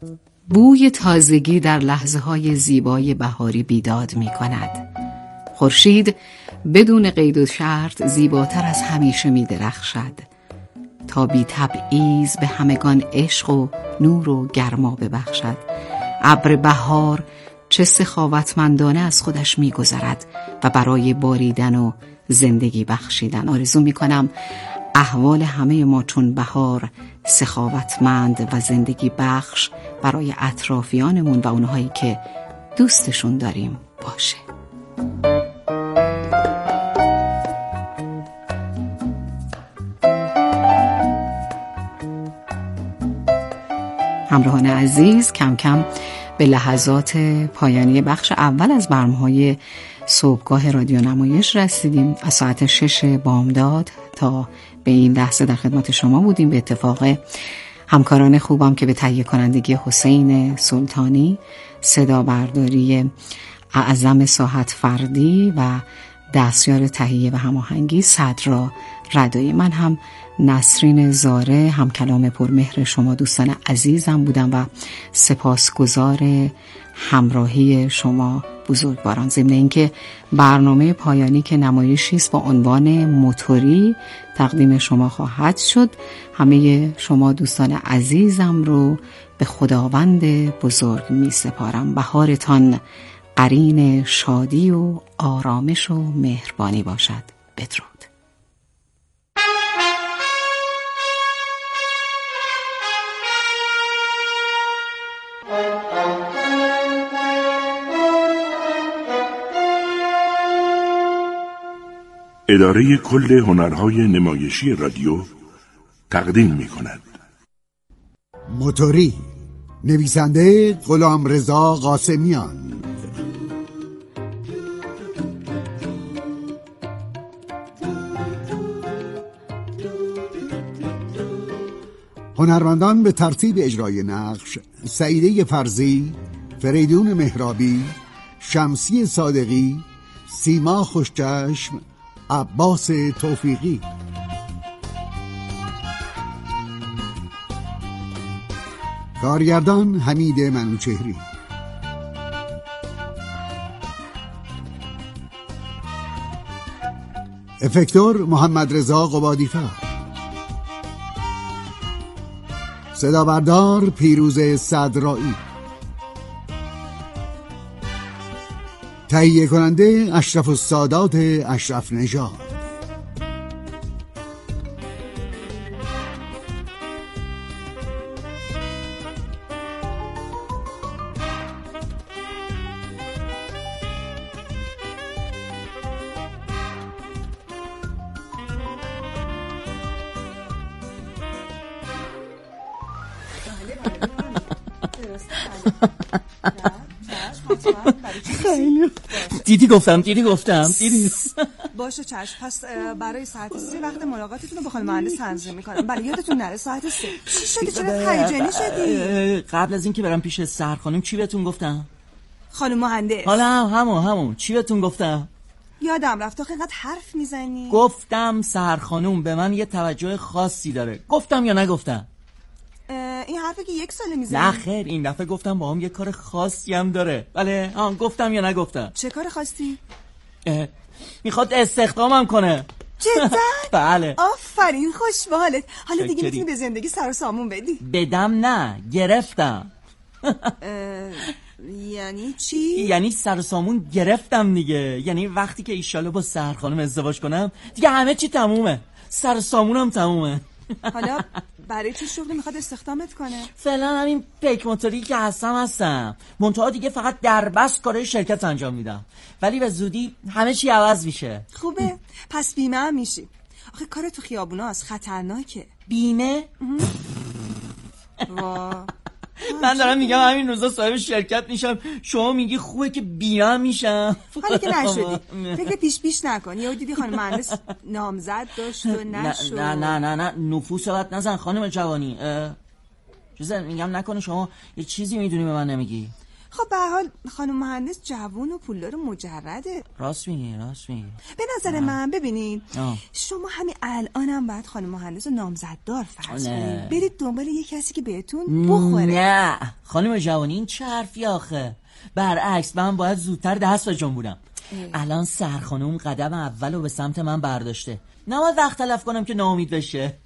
بوی تازگی در لحظه‌های زیبای بهاری بیداد می‌کند. خورشید بدون قید و شرط زیباتر از همیشه می‌درخشد تا بی تبعیض به همگان عشق و نور و گرما ببخشد. ابر بهار چه سخاوتمندانه از خودش می‌گذرد و برای باریدن و زندگی بخشیدن. آرزو می‌کنم احوال همه ما چون بهار سخاوتمند و زندگی بخش برای اطرافیانمون و اونهایی که دوستشون داریم باشه. همراهان عزیز، کم کم به لحظات پایانی بخش اول از برنامه‌های صبحگاه رادیو نمایش رسیدیم. از ساعت 6 بامداد تا به این لحظه در خدمت شما بودیم. به اتفاق همکاران خوبم که به تهیه کنندگی حسین سلطانی، صدا برداری اعظم ساحت فردی و دستیار تهیه و هماهنگی صدرا ردایی، من هم نسرین زاره هم کلام پرمهر شما دوستان عزیزم بودم و سپاسگزار همراهی شما بزرگواران. ضمن اینکه برنامه پایانی که نمایشی است با عنوان موتوری تقدیم شما خواهد شد. همه شما دوستان عزیزم رو به خداوند بزرگ می سپارم. بهارتان قرین شادی و آرامش و مهربانی باشد. بدرود. اداره کل هنرهای نمایشی رادیو تقدیم می کند. موتوری، نویسنده غلامرضا قاسمیان، هنرمندان به ترتیب اجرای نقش: سعیده فرزی، فریدون مهرابی، شمسی صادقی، سیما خوشچشم، عباس توفیقی. کارگردان حمید منوچهری. افکتور محمد رضا قبادی‌فر. صدا بردار پیروز صدرایی. تهیه کننده اشرف السادات اشرف نژاد. دیدی گفتم باشه چشم. پس برای ساعت 3 وقت ملاقاتتون رو با خانم مهندس تنظیم میکنم. بله یادتون نره ساعت 3. چی شدی؟ چرا هیجانی شدی؟ قبل از اینکه برم پیش سر خانم چی بهتون گفتم؟ خانم مهندس. حالا همون چی بهتون گفتم؟ یادم رفت. آخه اینقدر حرف میزنی. گفتم سر خانم به من یه توجه خاصی داره. گفتم یا نگفتم؟ این حرفی که 1 ساله میزنی. نه خیر، این دفعه گفتم با هم یه کار خاصی هم داره. بله گفتم یا نگفتم؟ چه کار خاصی؟ میخواد استخدامم کنه. جدا؟ بله. آفرین، خوش به حالت. حالا دیگه میتونی به زندگی سر و سامون بدی. بدم نه، گرفتم. یعنی چی؟ یعنی سر و سامون گرفتم دیگه. یعنی وقتی که ایشالا با سر خانم ازدواج کنم دیگه همه چی تمومه، سر و سامونم تمومه. حالا برای چه شغلی میخواد استخدامت کنه؟ فعلا همین پیک موتوری که هستم. منتها دیگه فقط در بس کارهای شرکت انجام میدم، ولی به زودی همه چی عوض میشه. خوبه، پس بیمه هم میشی. آخه کار تو خیابونا از خطرناکه. بیمه؟ وا من دارم میگم همین روزا صاحب شرکت میشم، شما میگی خوبه که بیمه میشم. حالا که نشدی فکر پیش نکن. یهو دیدی خانم مهندس نامزد داشت و نشد. نه نفوس بد نزن خانم جوانی. چیزا میگم نکنه شما یه چیزی میدونی به من نمیگی. خب به هر حال خانم مهندس جوون و پولدار و مجرده. راست میگی. به نظر من ببینید شما همین الانم باید خانم مهندس رو نامزددار فرض کنید، برید دنبال یه کسی که بهتون بخوره. نه خانم جوانی، این چه حرفی آخه؟ برعکس، من باید زودتر دست به جنبونم. الان سرخانوم قدم اولو به سمت من برداشته، نباید وقت تلف کنم که ناامید بشه.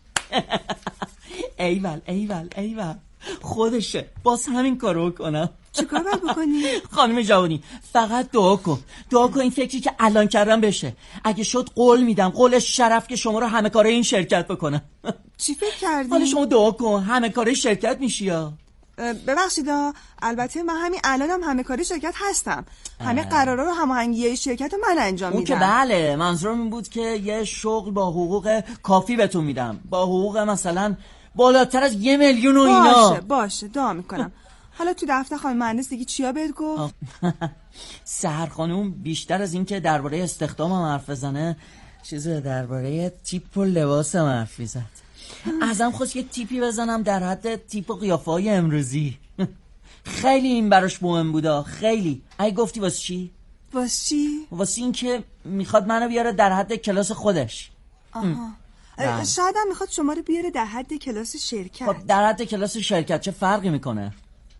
ایول خودشه، باز همین کارو کنم. چیکار باید بکنی؟ خانم جوانی فقط دعا کن این فکری که الان کردم بشه. اگه شد قول میدم، قول شرف، که شما رو همه کاره این شرکت بکنم. چی فکر کردی؟ حالا شما دعا کن همه کاره شرکت میشی. یا ببخشید البته من همین الانم همه کاره شرکت هستم. همه قرارا رو هماهنگی شرکت رو من انجام میدم. اون که بله، منظورم این بود که یه شغل با حقوق کافی بهتون میدم، با حقوق مثلا بالاتر از 1 میلیون و اینا. باشه دعا میکنم. حالا تو دفتر خانم مهندس دیگه چیا بهت گفت؟ سحر خانوم بیشتر از این که درباره استخدامم حرف بزنه، چیزه درباره تیپ و لباسم حرف میزد. ازم خواست یه تیپی بزنم در حد تیپ و قیافه های امروزی. خیلی این براش مهم بودا، خیلی. اگه گفتی واسه چی؟ واسه این که میخواد منو بیاره در حد کلاس خودش. شاید هم میخواد شما رو بیاره در حد کلاس شرکت. خب در حد کلاس شرکت چه فرقی میکنه؟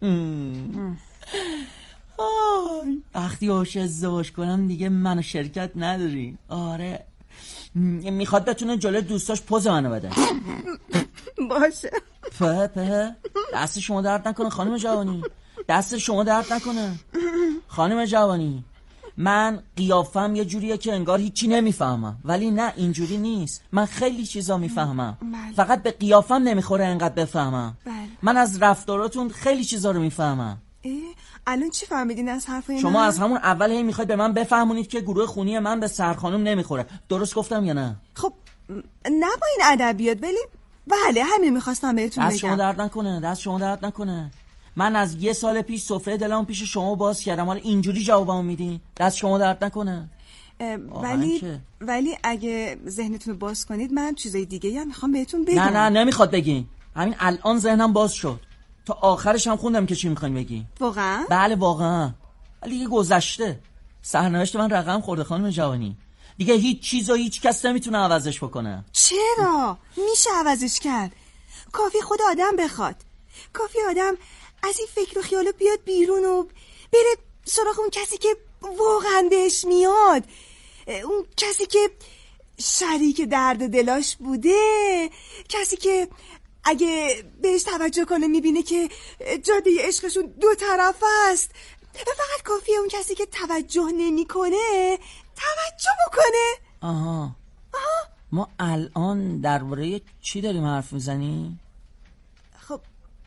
وقتی هاش ازدواج کنم دیگه منو شرکت نداری. آره میخواد بتونه جلوی دوستاش پوز منو بده. باشه. دست شما درد نکنه خانم جوانی، دست شما درد نکنه خانم جوانی. من قیافم یه جوریه که انگار هیچی نمیفهمم، ولی نه اینجوری نیست. من خیلی چیزا میفهمم، فقط به قیافم نمیخوره انقدر بفهمم. من از رفتاراتون خیلی چیزا رو میفهمم. الان چی فهمیدین از حرفای شما از همون اول هی میخواید به من بفهمونید که گروه خونی من به سرخانم نمیخوره. درست گفتم یا نه؟ خب نه با این ادبیات، ولی بله همین میخواستم بهتون بگم. دست شما درد نکنه. من از 1 سال پیش سفره دلم پیش شما باز کردم، حالا اینجوری جوابمو میدین؟ دست شما درد نکنه. ولی اگه ذهنتون رو باز کنید من چیزای دیگه هم میخوام بهتون بگم. نه نمیخواد بگین. همین الان ذهنم باز شد. تا آخرش هم خوندم که چی میخواین بگین. واقعا؟ بله واقعا. ولی دیگه گذشته. سرنوشت من رقم خورده خانم جوانی. دیگه هیچ چیز و هیچ کس نمیتونه عوضش بکنه. چرا؟ میشه عوضش کرد. کافی خود آدم بخواد. کافی آدم از این فکر و خیالو بیاد بیرون و بره سراغ اون کسی که واقعا بهش میاد، اون کسی که شریک درد دلاش بوده، کسی که اگه بهش توجه کنه میبینه که جاده عشقشون 2 طرف است. فقط کافیه اون کسی که توجه نمیکنه توجه بکنه. آها. ما الان درباره چی داریم حرف میزنی؟ خب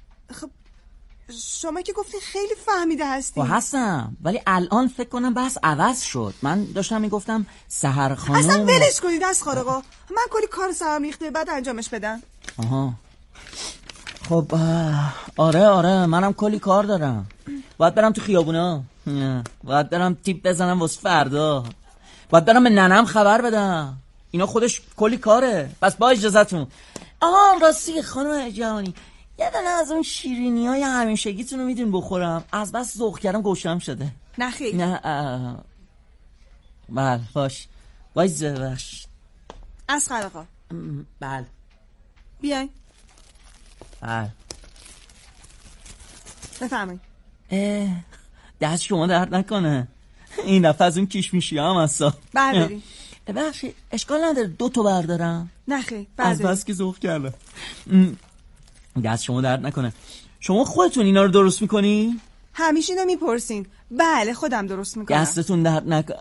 شما که گفتین خیلی فهمیده هستین. هستم، ولی الان فکر کنم بحث عوض شد. من داشتم میگفتم سحر خانم. اصلا ولش کنید از خارقا، من کلی کار سرم ریخته بعد انجامش بدم. آها. خب آره منم کلی کار دارم. باید برم تو خیابونا، باید برم تیپ بزنم واسه فردا، باید برم به ننم خبر بدم. اینا خودش کلی کاره. پس با اجازهتون. راستی خانم جوانی، یه دونه از اون شیرینی‌های همیشگیتون رو میدین بخورم؟ از بس ذوق کردم گوشم شده. نه خیلی. نه بله باش. باش از خرقا. بله بیاین. بله بفرمایید. دست شما درد نکنه. این دفعه از اون کشمیشی هم هستا. برداریم. بخشی اشکال نداره 2 تا بردارم. نه خیلی برداریم. از بس که ذوق کردم. دست شما درد نکنه. شما خودتون اینا رو درست میکنی؟ همیشه اینو میپرسین. بله خودم درست میکنم. دستتون درد نکنه.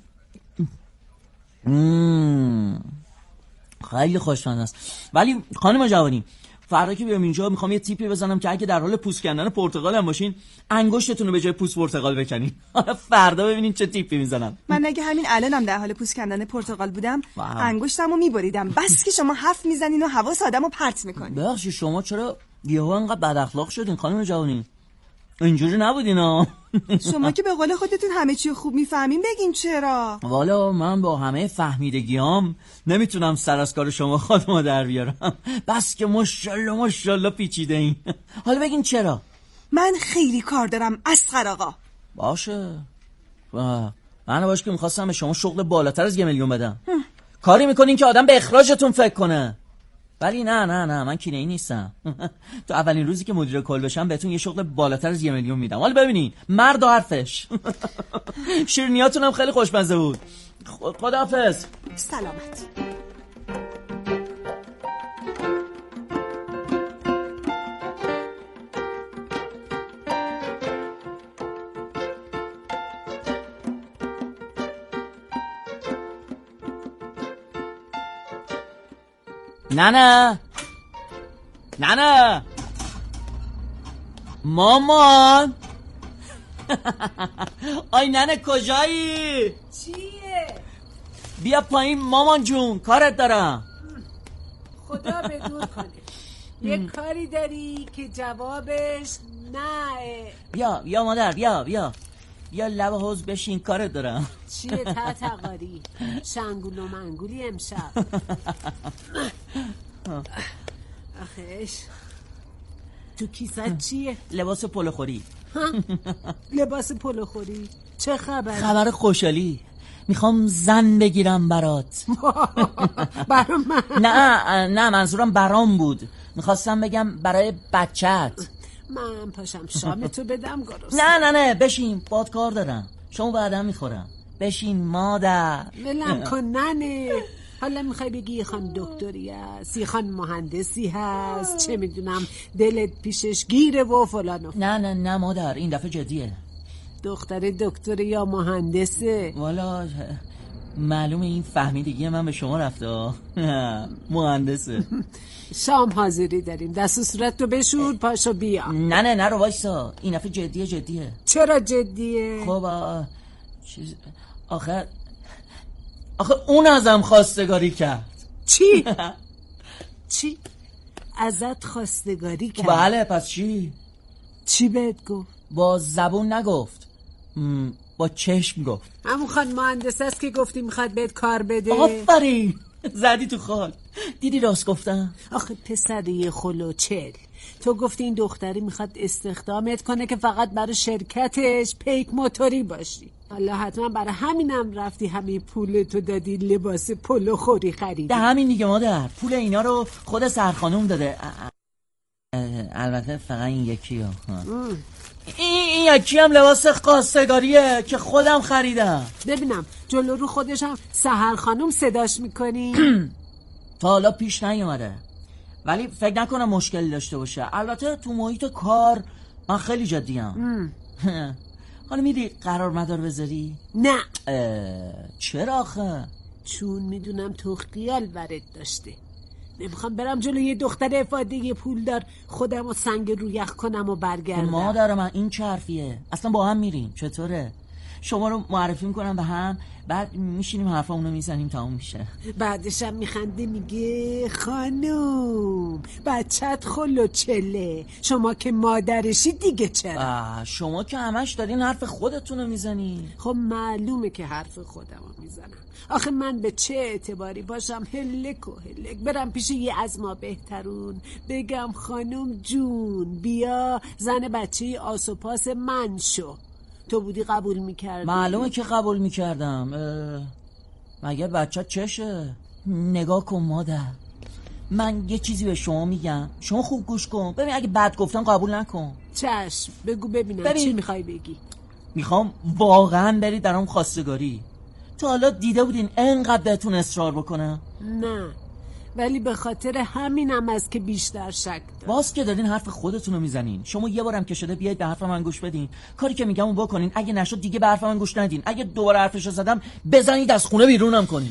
خیلی خوشمزه است. ولی خانم جوانی، فردا که بیام اینجا میخوام یه تیپی بزنم که اگه در حال پوست کندن پرتقال هم باشین انگشتتون رو به جای پوست پرتقال بکنین. فردا ببینین چه تیپی میزنم. من اگه همین الانم در حال پوست کندن پرتقال بودم انگشتمو میبریدم. بس که شما حرف میزنین و حواس آدمو پرت میکنین. بخشی شما چرا یهو انقدر بد اخلاق شدین خانم جوانی؟ اینجوری نبودین ها. شما که به قول خودتون همه چی خوب میفهمین بگین چرا؟ والا من با همه فهمیدگیام نمیتونم سر از کار شما خودمو در بیارم. بس که ماشاءالله پیچیده این. حالا بگین چرا؟ من خیلی کار دارم اصغر آقا. باشه من باش که میخواستم به شما شغل بالاتر از 1 میلیون بدم. کاری میکنین که آدم به اخراجتون فکر کنه. ولی نه من کینه‌ای نیستم. تو اولین روزی که مدیر کل بشم بهتون یه شغل بالاتر از 1 میلیون میدم. حالا ببینین مرد و حرفش. شیرینیاتون هم خیلی خوشمزه بود. خداحافظ. سلامت. نه مامان. آی ننه کجایی؟ چیه؟ بیا پایین مامان جون، کارت دارم. خدا بدور کنه. یه کاری داری که جوابش نه. بیا مادر بیا لب حوض بشین، کارت دارم. چیه تقاری؟ شنگول و منگولی امشب. آخیش تو کیسه چیه؟ لباس پلوخوری. لباس پلوخوری؟ چه خبر؟ خبر خوشحالی. میخوام زن بگیرم برات. برام من؟ نه منظورم برام بود. میخواستم بگم برای بچت. من پاشم شام تو بدم گروس. نه بشین، باد کار دارم. شما بعدا میخورم. بشین مادر. ولم کن ننه. حالا میخوای بگی یه خان دکتری هست، یه خان مهندسی هست، چه میدونم دلت پیشش گیره و فلانو. نه مادر، این دفعه جدیه. دختر دکتر یا مهندسه؟ والا معلومه این فهمیدگی من به شما رفته. مهندسه. شام حاضری داریم، دست و صورت تو بشور، پاشو بیا. نه رو وایسا، این دفعه جدیه. چرا جدیه؟ خب آخه اون ازم خواستگاری کرد. چی؟ چی؟ ازت خواستگاری کرد؟ بله، پس چی؟ چی بهت گفت؟ با زبون نگفت، با چشم گفت. همون خان مهندس است که گفتی میخواد بهت کار بده. آفرین، زدی تو خال. دیدی راست گفتم؟ آخه پسری خلوچل، تو گفتی این دختری میخواد استخدامت کنه که فقط برای شرکتش پیک موتوری باشی. حالا حتما برای همینم رفتی همین پولتو دادی لباس پلو خوری خریدی. ده همین دیگه مادر، پول اینا رو خود سرخانوم داده. البته فقط این یکی ها. این یکی هم لباس خواستگاریه که خودم خریدم. ببینم جلو رو خودشم سحر خانوم صداش میکنی؟ تا حالا پیش نیومده، ولی فکر نکنم مشکلی داشته باشه. البته تو محیط کار من خیلی جدیم. حالا میری قرار مدار بذاری؟ نه. چرا آخه؟ چون میدونم تو خیال برات داشته. نمیخوام برم جلو یه دختر افاده پولدار خودم و سنگ رو یخ کنم و برگردم. مادر من این چه حرفیه؟ اصلا با هم میریم چطوره؟ شما رو معرفی میکنم به هم، بعد میشینیم حرفامونو میزنیم، تموم میشه. بعدشم میخنده میگه خانوم بچت خلوچله، شما که مادرشی دیگه چرا؟ شما که همش دارین حرف خودتونو میزنی. خب معلومه که حرف خودمو میزنم. آخه من به چه اعتباری باشم هلک برم پیش یه از ما بهترون بگم خانوم جون بیا زن بچه آس و پاس من شو؟ تو بودی قبول میکردی؟ معلومه که قبول میکردم. مگه بچه چشه؟ نگاه کن مادر، من یه چیزی به شما میگم، شما خوب گوش کن. ببین اگه بد گفتم قبول نکن. چشم، بگو ببینم چی میخوای بگی. میخوام واقعا برید درام خواستگاری. تا حالا دیده بودین انقدر بهتون اصرار بکنم؟ نه، ولی به خاطر همینم از که بیشتر شک دارم. باز که دارین حرف خودتونو میزنین. شما یه بارم که شده بیاید به حرف من گوش بدین، کاری که میگم اون بکنین. اگه نشد دیگه به حرف من گوش ندین. اگه دوباره حرفشو زدم بزنید از خونه بیرونم کنین.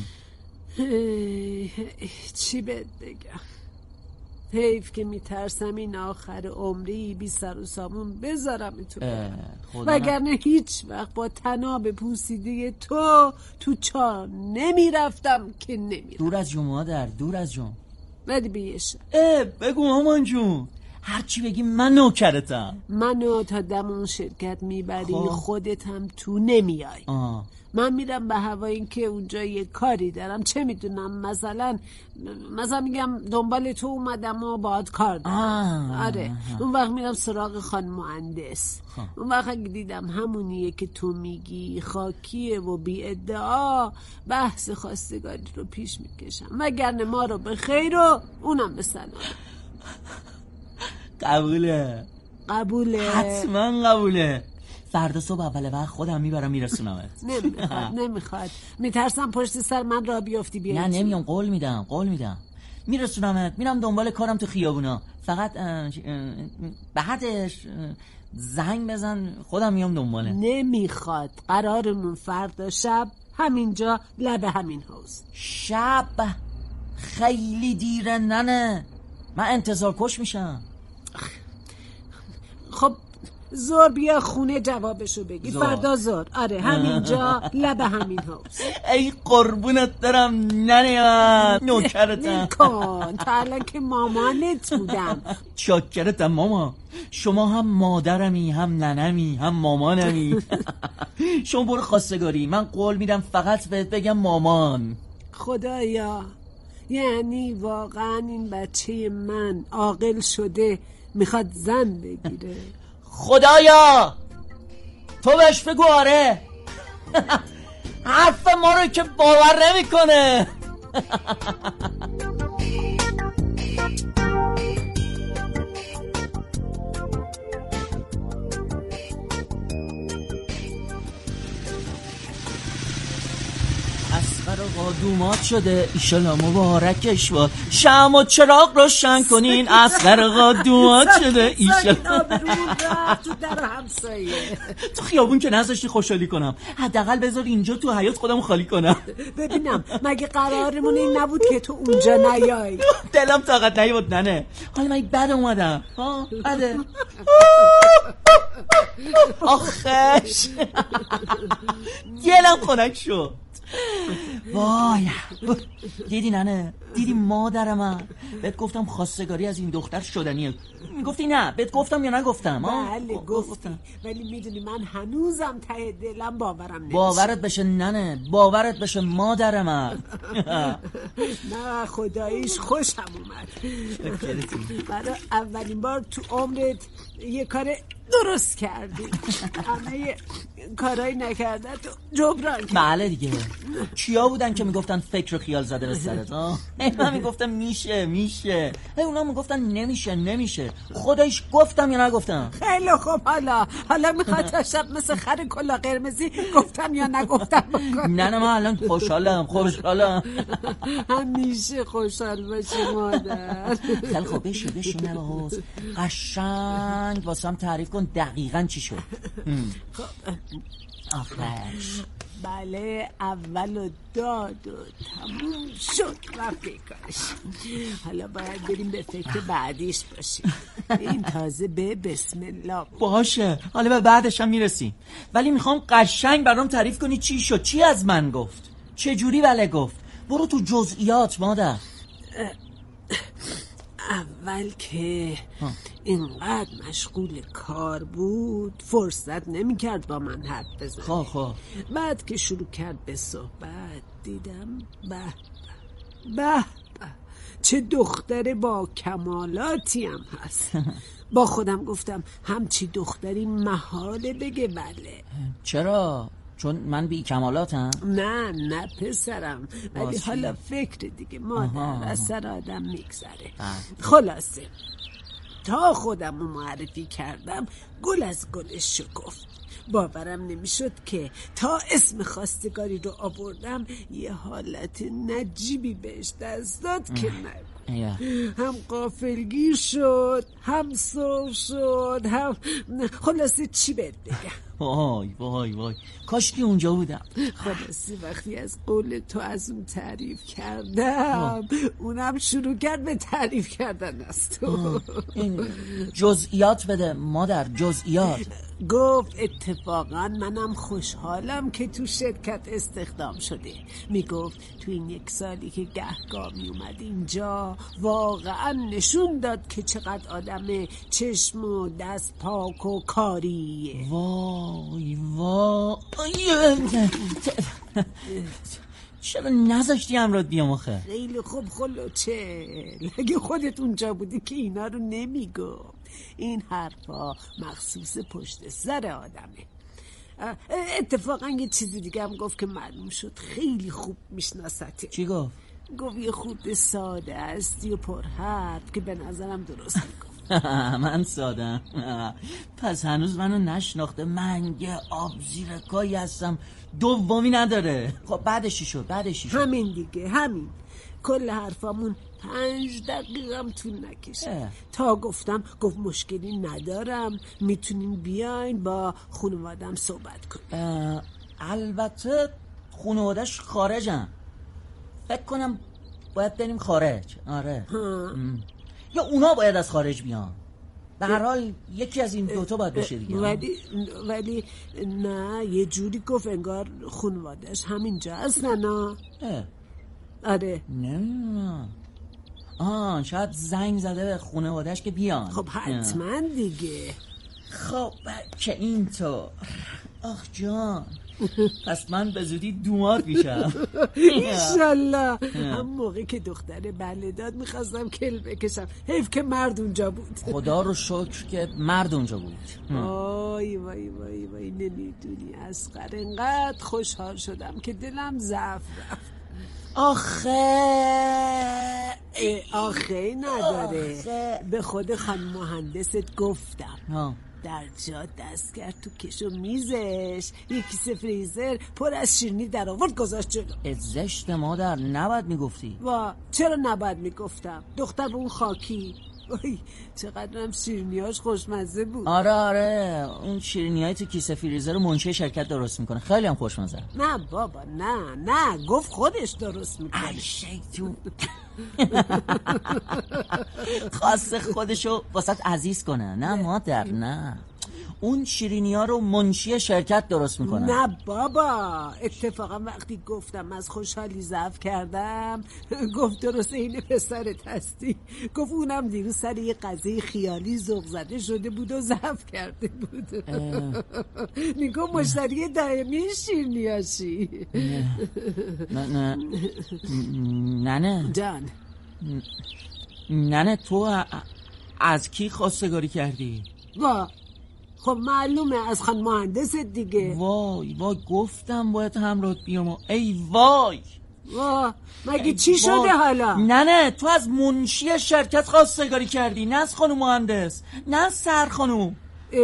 چی بهت بگم؟ حیف که میترسم این آخر عمری بی سر و سامون بذارم تو، وگرنه هیچ وقت با طناب پوسیده تو چاه نمیرفتم که نمیرم. دور از جون مادر، دور از جون. ندی بیشه. بگو مامان جون، هرچی بگی من نوکرتم. منو تا دمون شرکت میبری خودت هم تو نمیای. من میرم به هوا این که اونجا یه کاری دارم، چه میدونم، مثلا میگم دنبال تو اومدم و باهات کار دارم. آره اون وقت میرم سراغ خانم مهندس. اون وقت اگه دیدم همونیه که تو میگی خاکیه و بی ادعا، بحث خواستگاری رو پیش میکشم، وگرنه ما رو به خیر و اونم به سلام. قبوله حتما قبوله. فردا صبح اول وقت خودم میبرم میرسونمت. نمیخواد میترسم پشت سر من را بیافتی بیایی. نه نمیام، قول میدم میرسونمت. میرم دنبال کارم تو خیابونا. فقط بعدش زنگ بزن خودم میام دنباله. نمیخواد، قرارمون فردا شب همینجا لب همین حوض. شب خیلی دیره ننه، من انتظار کش میشم. خب زور بیا خونه جوابشو بگی. فردا زور. آره همینجا لب همین حوض. ای قربونت دارم ننه من، نوکرتم. کن تا الان که مامانت بودم. چاکرتم ماما، شما هم مادرمی هم ننمی هم مامانمی. شما برو خواستگاری، من قول میدم فقط بهت بگم مامان. خدایا، یعنی واقعا این بچه من عاقل شده میخواد زن بگیره؟ خدایا تو بهش بگو آره. حرف ما رو که باور نمیکنه. اصغر آقا دومات شده، ایشالا مبارکش باد. شمع و چراغ روشن کنین، اصغر آقا دومات شده، ایشالا. تو در همسایه تو خیابون که نذاشتی خوشحالی کنم، حداقل بذار اینجا تو حیاط خودمو خالی کنم. ببینم مگه قرارمون این نبود که تو اونجا نیای؟ دلم طاقت نیبود ننه. حالا من بد اومدم. بده. آخش دلم خنک شد. وای دیدی ننه، دیدی مادر من، بهت گفتم خواستگاری از این دختر شدنیه. میگفتی نه، بهت گفتم یا نگفتم؟ بله گفتم، ولی میدونی من هنوزم ته دلم باورم نمیشه. باورت بشه ننه، باورت بشه مادر من. نه خداییش خوشم اومد. برای اولین بار تو عمرت یه کار درست کردی. همه کارایی نکرده تو جبران کردی. بله دیگه. چیا بودن که میگفتن فکر و خیال زده به سرت؟ من میگفتم میشه، اونا میگفتن نمیشه. خودش گفتم یا نگفتم؟ خیلی خوب. حالا میخواد تا شب مثل خر کلا قرمزی گفتم یا نگفتم نه من الان خوشحالم. همیشه خوشحال باشی مادر. خیلی خوب بشین نباز قشنگ واسم تعریف کن دقیقاً چی شد. آخرش بله اول و داد و تموم شد رفیقاش. حالا باید بریم به فکر بعدیش باشیم. این تازه به بسم الله باشه، حالا به بعدش هم میرسیم، ولی میخوام قشنگ برام تعریف کنی چی شد، چی از من گفت، چه جوری بله گفت. برو تو جزئیات مادر. اول که اینقدر مشغول کار بود فرصت نمیکرد با من حرف بزنه. بعد که شروع کرد به صحبت دیدم به چه دختر با کمالاتی هم هست. با خودم گفتم همچی دختری محاله بگه بله. چرا؟ چون من بی کمالاتم؟ نه پسرم، ولی حالا فکر دیگه مادر از سر آدم میگذره. خلاصه تا خودم رو معرفی کردم گل از گلش شکفت. باورم نمیشد که تا اسم خواستگاری رو آوردم یه حالت نجیبی بهش دست داد که هم غافلگیر شد، هم سرخ شد، هم خلاصه چی بهت بگم. وای کاش که اونجا بودم. خلاصه وقتی از قول تو از اون تعریف کردم اونم شروع کرد به تعریف کردن از تو. این جزئیات بده مادر، جزئیات. گفت اتفاقا منم خوشحالم که تو شرکت استخدام شده. میگفت تو این 1 سالی که گهگاه می اومد اینجا واقعا نشون داد که چقدر آدم چشم و دست پاک و کاریه. وای چرا نذاشتی همراهت بیام آخه؟ خیلی خوب خلوچه، اگه خودت اونجا بودی که اینا رو نمیگفت. این حرفا مخصوص پشت سر آدمه. اتفاقا یه چیزی دیگه هم گفت که معلوم شد خیلی خوب میشناسته. چی گفت؟ گفت یه خود ساده استی و پرحرف که به نظرم درست میگفت. من سادم؟ پس هنوز منو نشناخته. من یه آب زیرکایی هستم دومی نداره. خب بعدش چی شد؟ همین دیگه، همین. کل حرفامون 5 دقیقه هم طول نکشه تا گفت مشکلی ندارم، میتونین بیاین با خانوادم صحبت کنیم. البته خانوادش خارجن، فکر کنم باید بریم خارج. آره یا اونا باید از خارج بیان. به هر حال یکی از این دوتا باید بشه دیگه. ولی نه، یه جوری گفت انگار خانوادش همینجا هستن. آره نمیدونم. شاید زنگ زده به خانواده‌اش که بیان. خب حتما دیگه. خب که اینطور. آخ جان، پس من به زودی دومات میشم انشالله. هم موقعی که دختر بله داد میخواستم کل بکشم، حیف که مرد اونجا بود. خدا رو شکر که مرد اونجا بود. وای وای وای وای، نمیدونی اصغر، انقدر خوشحال شدم که دلم ضعف رفت. آخه نداره. به خود خانم مهندست گفتم در جا دست کرد تو کش و میزش، یه کیسه فریزر پر از شیرینی در آورد گذاشت جلو. زشت مادر، نباید میگفتی. چرا نباید میگفتم؟ دختر به اون خاکی. وای چقدرم شیرینیاش خوشمزه بود. آره اون شیرینیای تو کیسه فریزر رو منشی شرکت درست میکنه، خیلی هم خوشمزه. نه بابا نه گفت خودش درست میکنه. ای شیطون. خاص خودشو واسط عزیز کنه. نه مادر، نه، اون شیرینی ها رو منشی شرکت درست میکنن. نه بابا، اتفاقا وقتی گفتم از خوشحالی ضعف کردم گفت درسته این پسرت هستی. گفت اونم دیروز سر یه قضیه خیالی ذوق زده شده بود و ضعف کرده بود. میگم مشتری دائمی شیرینی هاشی. نه جان، نه تو از کی خواستگاری کردی؟ خب معلومه از خانم مهندست دیگه. وای گفتم باید همراهت بیام. ای وای مگه چی شده حالا؟ نه تو از منشی شرکت خواستگاری کردی، نه از خانم مهندس، نه از سر خانم.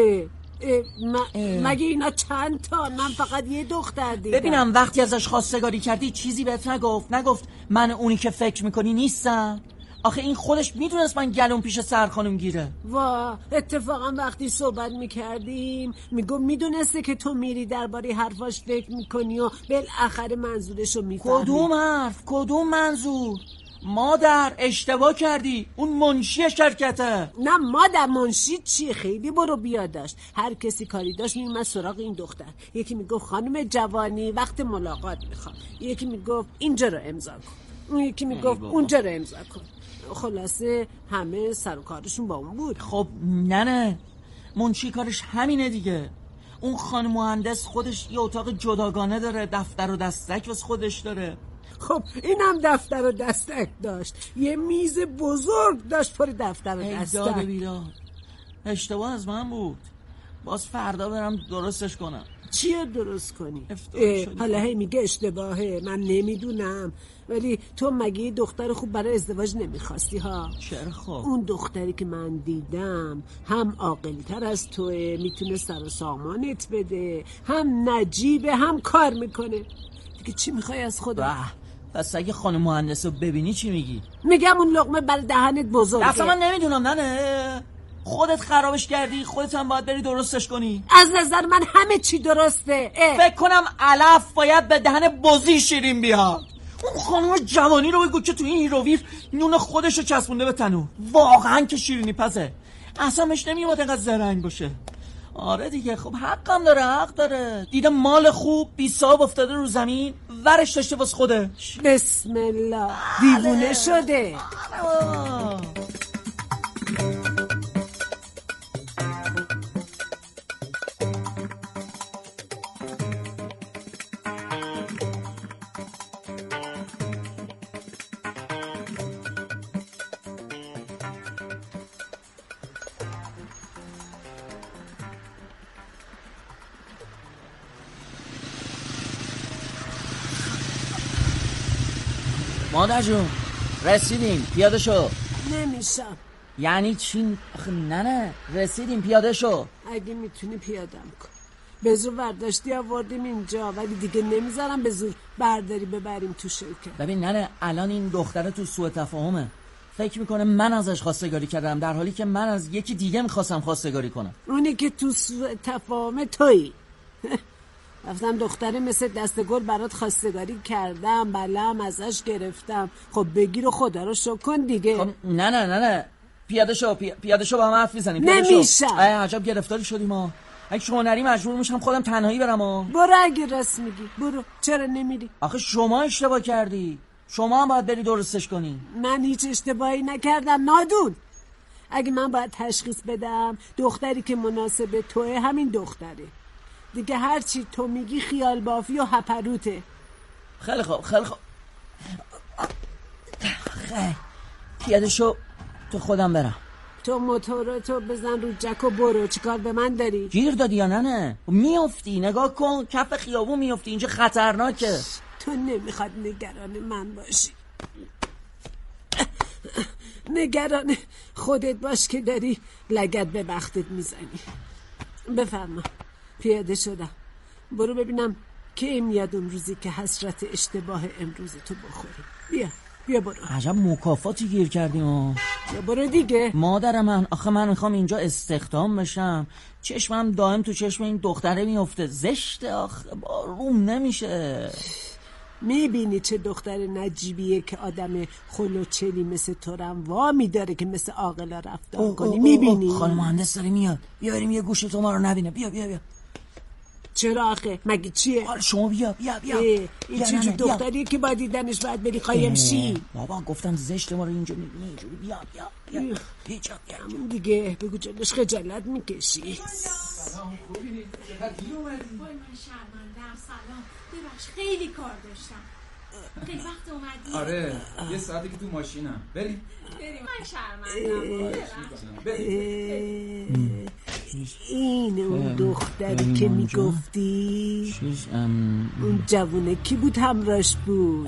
مگه اینا چند تا؟ من فقط یه دختر دیدم. ببینم وقتی ازش خواستگاری کردی چیزی بهت نگفت من اونی که فکر میکنی نیستم؟ آخه این خودش میدونست من گلوم پیش سر خانم گیره. اتفاقا وقتی صحبت میکردیم میگم میدونسته که تو میری درباره حرفاش فکر میکنی و بالاخره منظورشو میفهمی. کدوم حرف؟ کدوم منظور؟ مادر اشتباه کردی، اون منشی شرکته. نه مادر، منشی چی؟ خیلی برو بیا داشت. هر کسی کاری داشت میومد سراغ این دختر. یکی میگفت خانم جوانی وقت ملاقات میخوام، یکی میگفت اینجا رو امضا کن، اون یکی میگفت اونجا رو امضا کن. خلاصه همه سر و کارشون با اون بود. خب نه منشی کارش همینه دیگه. اون خانم مهندس خودش یه اتاق جداگانه داره، دفتر و دستک واسه خودش داره. خب اینم دفتر و دستک داشت، یه میز بزرگ داشت پر دفتر و دستک. اشتباه از من بود، باز فردا برم درستش کنم. چیه درست کنی؟ حالا هی میگه اشتباهه، من نمیدونم. ولی تو مگه دختر خوب برای ازدواج نمیخواستی ها؟ چرا خب؟ اون دختری که من دیدم هم عاقل‌تر از توه، میتونه سر و سامانت بده، هم نجیبه، هم کار میکنه. دیگه چی میخوای از خدا؟ پس اگه خانم مهندس رو ببینی چی میگی؟ میگم اون لقمه برای دهنت بزرگه. اصلا من نمیدونم. نه خودت خرابش کردی، خودت هم باید بری درستش کنی. از نظر من همه چی درسته. فکر کنم علف باید به دهن بزی شیرین بیاد. اون خانم جوانی رو بگو که تو این رویر نون خودش رو چسبونده به تنور. واقعا که شیرینی پسه، اصلا مش نمیومد اینقدر زرنگ باشه. آره دیگه، خب حق داره. دیده مال خوب بی صاحب افتاده رو زمین، ورش داشته واسه خودش. بسم الله، دیوونه شده. مادر جون رسیدیم، پیاده شو. نمیشم. یعنی چی؟ آخه نه رسیدیم، پیاده شو. اگه میتونی پیادم کن. به زور برداشتی آوردیم اینجا، ولی دیگه نمیذارم به زور برداری ببریم تو شرکت. ببین ننه، الان این دختره تو سوء تفاهمه، فکر میکنه من ازش خواستگاری کردم، در حالی که من از یکی دیگه میخواستم خواستگاری کنم. اونی که تو سوء تفاهم تویی. رفتم دختره مثل دست گل برات خواستگاری کردم، بلم ازش گرفتم. خب بگیر و خدا رو شکر کن دیگه. خب نه پیاده شو با هم حرف میزنیم. نمیشم. عجب گرفتاری شدیم ما. اگه شما نری مجبور میشم خودم تنهایی برم. برو اگه راست میگی برو. چرا نمیری؟ آخه شما اشتباه کردی، شما هم باید بری درستش کنی. من هیچ اشتباهی نکردم نادون. اگه من باید تشخیص بدم دختری که مناسب توه همین دختره دیگه. هرچی تو میگی خیال بافی و هپروته. خیلی خوب پیاده شو تو خودم برم. تو موتورتو بزن رو جک و برو. چیکار به من داری؟ گیر دادی یا نه؟ میافتی، نگاه کن کف خیابون میافتی، اینجا خطرناکه. تو نمیخواد نگران من باشی. نگران خودت باش که داری لگد به بختت میزنی. بفرما. پیاده شدم. برو ببینم کی میاد اون روزی که حسرت اشتباه امروز تو بخوری. بیا برو. عجب مکافاتی گیر کردیم. بیا برو دیگه. مادر من، آخه من میخوام اینجا استخدام بشم، چشمم دائم تو چشم این دختره میفته. زشته آخه، روم نمیشه. میبینی چه دختر نجیبیه که آدم خلوچلی مثل تو رم وا میداره که مثل عاقلا رفتار کنی. میبینی؟ خانم مهندس داره میاد، بیا بریم یه گوشه تو ما رو نبینه. بیا. چرا آخه؟ مگه چیه؟ حالا شما بیا. این چه دختریه که با دیدنش باید بری قایم شی؟ بابا گفتم زشت ما رو اینجا میبینی اینجوری. بیا همون دیگه بگو جلوش خجالت میکشی. سلام، خوبی؟ دیر اومدی؟ من شرمنده‌ام. سلام، ببخش خیلی کار داشتم. خیلی وقت اومدی؟ آره یه ساعته که تو ماشینم. بریم. من شرمنده‌ام. این اون دختری که میگفتی؟ اون جوونه کی بود همراش بود؟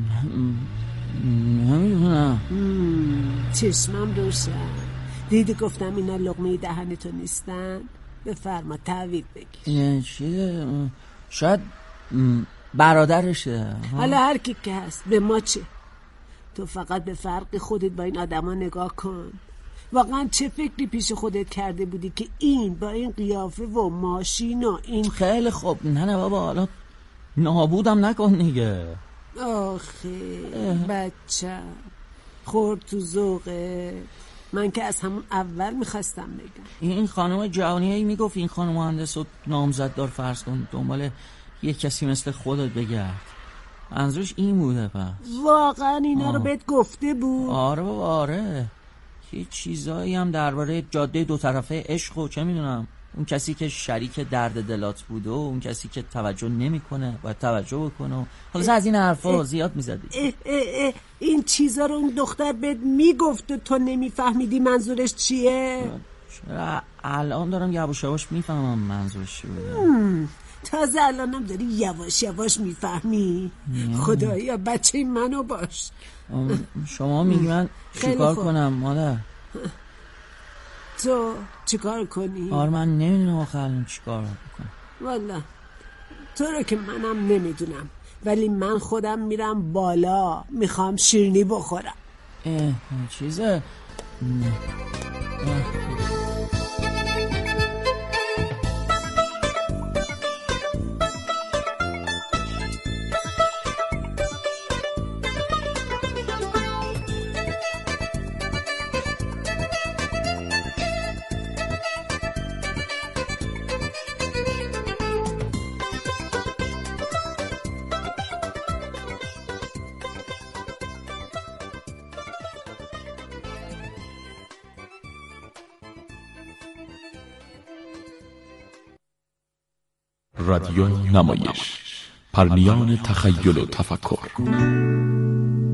نمیدونم. چشمم روشن. دیدی گفتم اینا لقمه دهن تو نیستن؟ بفرما تعویض بگیر. چیه؟ شاید برادرشه. حالا هر کی که هست به ما چه؟ تو فقط به فرق خودت با این آدما نگاه کن. واقعا چه فکری پیش خودت کرده بودی که این با این قیافه و ماشین و این؟ خیلی خوب نه بابا، حالا نابودم نکن دیگه. آخه بچه خورد تو ذوقه. من که از همون اول میخواستم بگم. این خانم جوانیایی میگفت این خانم مهندس رو نامزد دار فرض کن، دنبال یه کسی مثل خودت بگرد. منظورش این بوده پس؟ واقعا اینا رو بهت گفته بود؟ آره بابا آره. یه چیزایی هم درباره جاده دو طرفه عشق و چه میدونم، اون کسی که شریک درد دلات بوده و اون کسی که توجه نمیکنه باید توجه بکنه. حالا از این حرفا زیاد میزدی. این چیزا رو اون دختر بهت میگفت و تو نمیفهمیدی منظورش چیه؟ چرا الان دارم یواش یواش میفهمم منظورش چی بوده. تازه الانم داری یواش یواش میفهمی؟ خدایا بچه منو باش. شما میگی من چیکار کنم مادر؟ تو چیکار کنی؟ آره من نمیدونم آخه الان چیکار بکنم. والا تو رو که منم نمیدونم، ولی من خودم میرم بالا، میخوام شیرینی بخورم. چیزه رادیو نمایش، پرنیان تخیل و تفکر.